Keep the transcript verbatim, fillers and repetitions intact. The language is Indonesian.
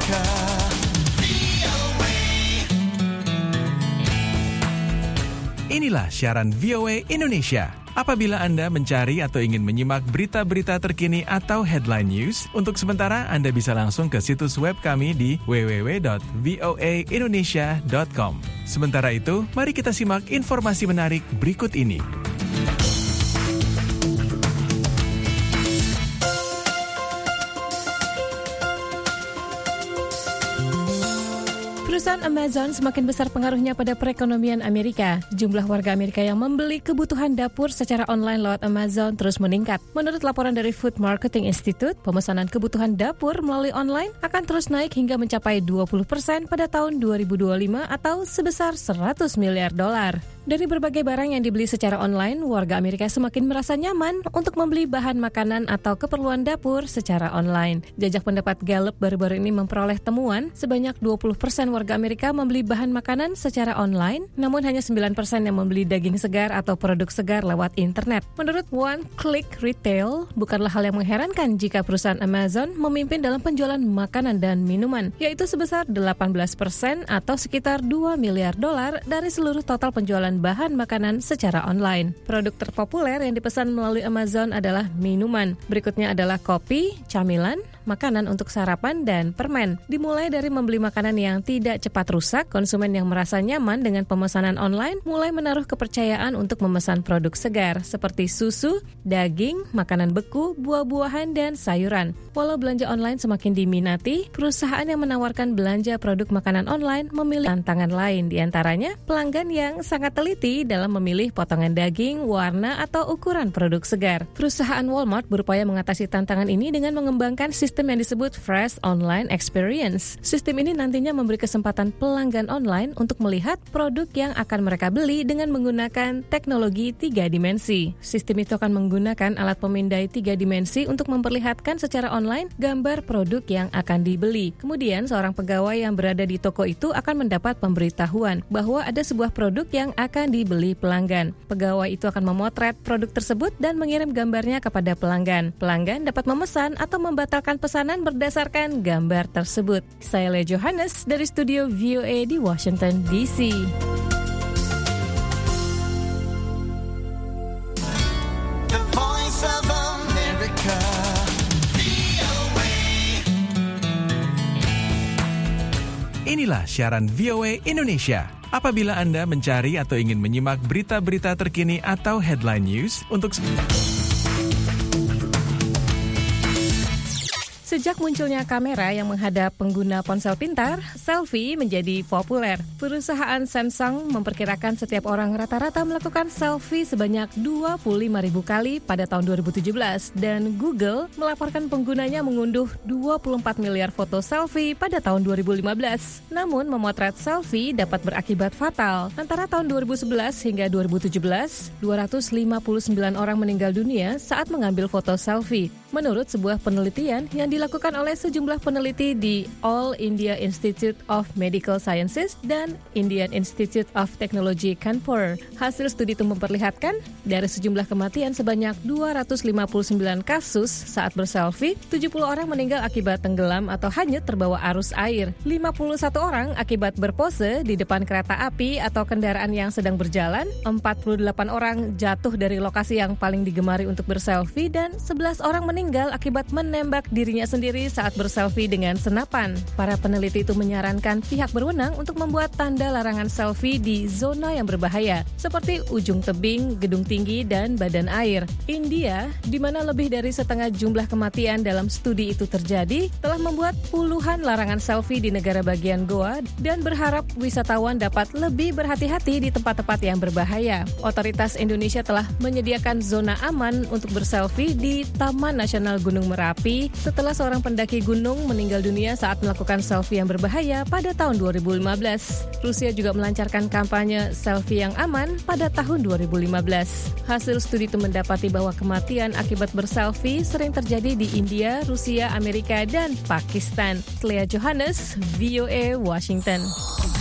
Amerika. Inilah siaran V O A Indonesia. Apabila Anda mencari atau ingin menyimak berita-berita terkini atau headline news, untuk sementara Anda bisa langsung ke situs web kami di w w w dot voa indonesia dot com. Sementara itu, mari kita simak informasi menarik berikut ini. Perusahaan Amazon semakin besar pengaruhnya pada perekonomian Amerika. Jumlah warga Amerika yang membeli kebutuhan dapur secara online lewat Amazon terus meningkat. Menurut laporan dari Food Marketing Institute, pemesanan kebutuhan dapur melalui online akan terus naik hingga mencapai dua puluh persen pada tahun dua ribu dua puluh lima atau sebesar seratus miliar dolar. Dari berbagai barang yang dibeli secara online, warga Amerika semakin merasa nyaman untuk membeli bahan makanan atau keperluan dapur secara online. Jajak pendapat Gallup baru-baru ini memperoleh temuan sebanyak dua puluh persen warga Amerika membeli bahan makanan secara online, namun hanya sembilan persen yang membeli daging segar atau produk segar lewat internet. Menurut One Click Retail, bukanlah hal yang mengherankan jika perusahaan Amazon memimpin dalam penjualan makanan dan minuman, yaitu sebesar delapan belas persen atau sekitar dua miliar dolar dari seluruh total penjualan bahan makanan secara online. Produk terpopuler yang dipesan melalui Amazon adalah minuman. Berikutnya adalah kopi, camilan, makanan untuk sarapan, dan permen. Dimulai dari membeli makanan yang tidak cepat rusak, konsumen yang merasa nyaman dengan pemesanan online mulai menaruh kepercayaan untuk memesan produk segar seperti susu, daging, makanan beku, buah-buahan, dan sayuran. Walau belanja online semakin diminati, perusahaan yang menawarkan belanja produk makanan online memiliki tantangan lain, diantaranya pelanggan yang sangat teliti dalam memilih potongan daging, warna, atau ukuran produk segar. Perusahaan Walmart berupaya mengatasi tantangan ini dengan mengembangkan sistem yang disebut Fresh Online Experience. Sistem ini nantinya memberi kesempatan pelanggan online untuk melihat produk yang akan mereka beli dengan menggunakan teknologi tiga dimensi. Sistem itu akan menggunakan alat pemindai tiga dimensi untuk memperlihatkan secara online gambar produk yang akan dibeli. Kemudian, seorang pegawai yang berada di toko itu akan mendapat pemberitahuan bahwa ada sebuah produk yang akan dibeli pelanggan. Pegawai itu akan memotret produk tersebut dan mengirim gambarnya kepada pelanggan. Pelanggan dapat memesan atau membatalkan pesanan berdasarkan gambar tersebut. Saya Lea Johannes dari studio V O A di Washington D C. The Voice of America. Inilah siaran V O A Indonesia. Apabila Anda mencari atau ingin menyimak berita-berita terkini atau headline news, untuk Sejak munculnya kamera yang menghadap pengguna ponsel pintar, selfie menjadi populer. Perusahaan Samsung memperkirakan setiap orang rata-rata melakukan selfie sebanyak dua puluh lima ribu kali pada tahun dua ribu tujuh belas, dan Google melaporkan penggunanya mengunduh dua puluh empat miliar foto selfie pada tahun dua ribu lima belas. Namun, memotret selfie dapat berakibat fatal. Antara tahun dua ribu sebelas hingga dua ribu tujuh belas, dua ratus lima puluh sembilan orang meninggal dunia saat mengambil foto selfie. Menurut sebuah penelitian yang dilakukan oleh sejumlah peneliti di All India Institute of Medical Sciences dan Indian Institute of Technology Kanpur. Hasil studi itu memperlihatkan dari sejumlah kematian sebanyak dua ratus lima puluh sembilan kasus saat berselfie, tujuh puluh orang meninggal akibat tenggelam atau hanyut terbawa arus air. lima puluh satu orang akibat berpose di depan kereta api atau kendaraan yang sedang berjalan, empat puluh delapan orang jatuh dari lokasi yang paling digemari untuk berselfie, dan sebelas orang meninggal meninggal akibat menembak dirinya sendiri saat berselfie dengan senapan. Para peneliti itu menyarankan pihak berwenang untuk membuat tanda larangan selfie di zona yang berbahaya, seperti ujung tebing, gedung tinggi, dan badan air. India, di mana lebih dari setengah jumlah kematian dalam studi itu terjadi, telah membuat puluhan larangan selfie di negara bagian Goa dan berharap wisatawan dapat lebih berhati-hati di tempat-tempat yang berbahaya. Otoritas Indonesia telah menyediakan zona aman untuk berselfie di Taman Nasional Gunung Merapi setelah seorang pendaki gunung meninggal dunia saat melakukan selfie yang berbahaya pada tahun dua ribu lima belas. Rusia juga melancarkan kampanye selfie yang aman pada tahun dua ribu lima belas. Hasil studi itu mendapati bahwa kematian akibat berselfie sering terjadi di India, Rusia, Amerika, dan Pakistan. Lea Johannes, V O A, Washington.